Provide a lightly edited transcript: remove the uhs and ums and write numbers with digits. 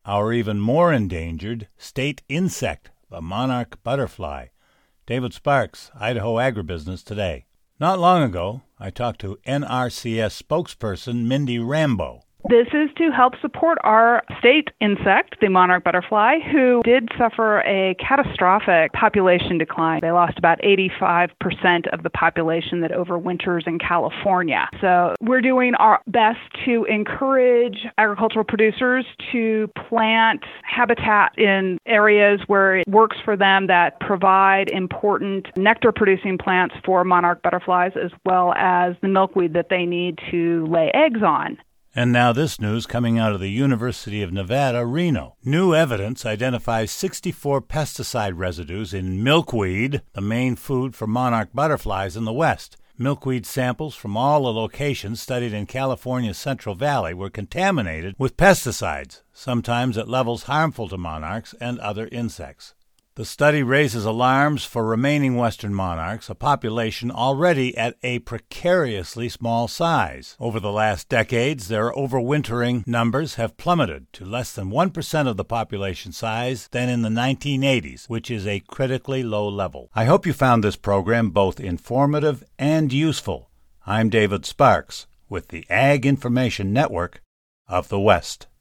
our even more endangered state insect, the monarch butterfly. David Sparks, Idaho Agribusiness Today. Not long ago, I talked to NRCS spokesperson Mindy Rambo. This is to help support our state insect, the monarch butterfly, who did suffer a catastrophic population decline. They lost about 85% of the population that overwinters in California. So we're doing our best to encourage agricultural producers to plant habitat in areas where it works for them that provide important nectar-producing plants for monarch butterflies, as well as the milkweed that they need to lay eggs on. And now this news coming out of the University of Nevada, Reno. New evidence identifies 64 pesticide residues in milkweed, the main food for monarch butterflies in the West. Milkweed samples from all the locations studied in California's Central Valley were contaminated with pesticides, sometimes at levels harmful to monarchs and other insects. The study raises alarms for remaining western monarchs, a population already at a precariously small size. Over the last decades, their overwintering numbers have plummeted to less than 1% of the population size than in the 1980s, which is a critically low level. I hope you found this program both informative and useful. I'm David Sparks with the Ag Information Network of the West.